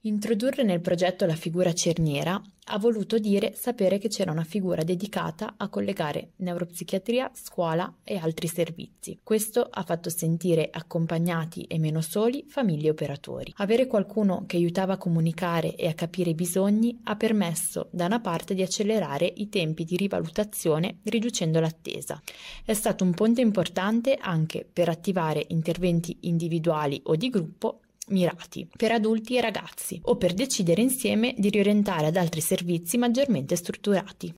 Introdurre nel progetto la figura cerniera ha voluto dire sapere che c'era una figura dedicata a collegare neuropsichiatria, scuola e altri servizi. Questo ha fatto sentire accompagnati e meno soli famiglie e operatori. Avere qualcuno che aiutava a comunicare e a capire i bisogni ha permesso da una parte di accelerare i tempi di rivalutazione riducendo l'attesa. È stato un ponte importante anche per attivare interventi individuali o di gruppo mirati per adulti e ragazzi o per decidere insieme di riorientare ad altri servizi maggiormente strutturati.